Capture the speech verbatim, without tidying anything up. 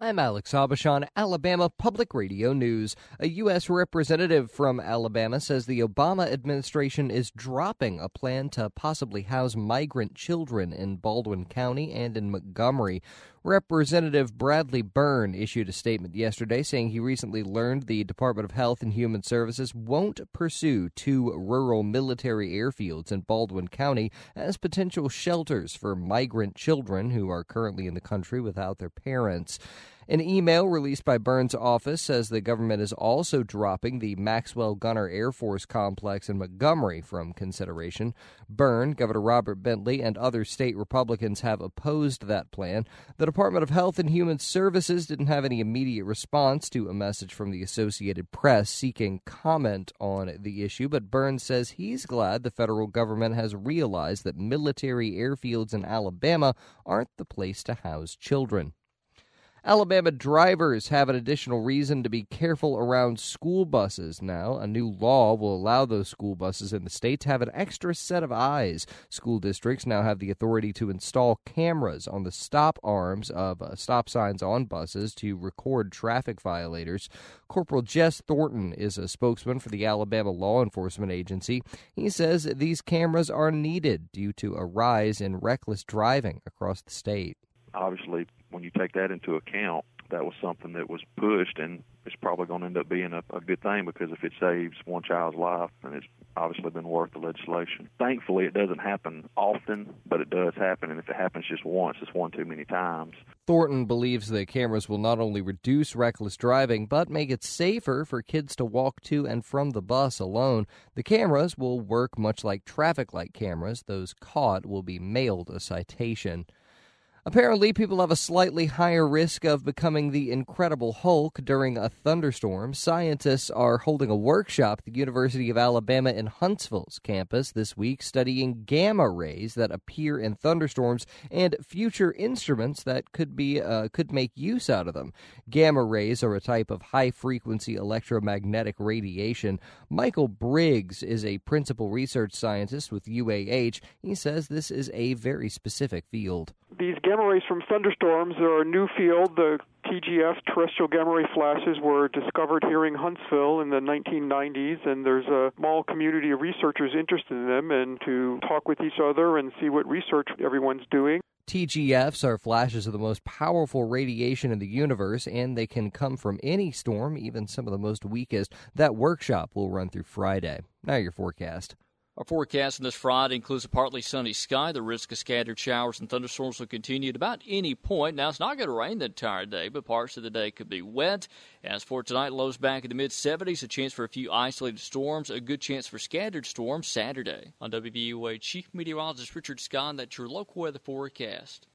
I'm Alex Abishan, Alabama Public Radio News. A U S representative from Alabama says the Obama administration is dropping a plan to possibly house migrant children in Baldwin County and in Montgomery. Representative Bradley Byrne issued a statement yesterday saying he recently learned the Department of Health and Human Services won't pursue two rural military airfields in Baldwin County as potential shelters for migrant children who are currently in the country without their parents. An email released by Byrne's office says the government is also dropping the Maxwell Gunter Air Force Complex in Montgomery from consideration. Byrne, Governor Robert Bentley, and other state Republicans have opposed that plan. The Department of Health and Human Services didn't have any immediate response to a message from the Associated Press seeking comment on the issue, but Byrne says he's glad the federal government has realized that military airfields in Alabama aren't the place to house children. Alabama drivers have an additional reason to be careful around school buses now. A new law will allow those school buses in the state to have an extra set of eyes. School districts now have the authority to install cameras on the stop arms of uh, stop signs on buses to record traffic violators. Corporal Jess Thornton is a spokesman for the Alabama Law Enforcement Agency. He says these cameras are needed due to a rise in reckless driving across the state. Obviously, when you take that into account, that was something that was pushed, and it's probably going to end up being a, a good thing because if it saves one child's life, then it's obviously been worth the legislation. Thankfully, it doesn't happen often, but it does happen, and if it happens just once, it's one too many times. Thornton believes the cameras will not only reduce reckless driving, but make it safer for kids to walk to and from the bus alone. The cameras will work much like traffic light cameras. Those caught will be mailed a citation. Apparently, people have a slightly higher risk of becoming the Incredible Hulk during a thunderstorm. Scientists are holding a workshop at the University of Alabama in Huntsville's campus this week studying gamma rays that appear in thunderstorms and future instruments that could be uh, could make use out of them. Gamma rays are a type of high-frequency electromagnetic radiation. Michael Briggs is a principal research scientist with U A H. He says this is a very specific field. These gamma rays from thunderstorms are a new field. The T G F, terrestrial gamma ray flashes, were discovered here in Huntsville in the nineteen nineties, and there's a small community of researchers interested in them and to talk with each other and see what research everyone's doing. T G Fs are flashes of the most powerful radiation in the universe, and they can come from any storm, even some of the most weakest. That workshop will run through Friday. Now your forecast. Our forecast on this Friday includes a partly sunny sky. The risk of scattered showers and thunderstorms will continue at about any point. Now, it's not going to rain the entire day, but parts of the day could be wet. As for tonight, lows back in the mid seventies, a chance for a few isolated storms, a good chance for scattered storms Saturday. On W V U A Chief Meteorologist Richard Scott, that's your local weather forecast.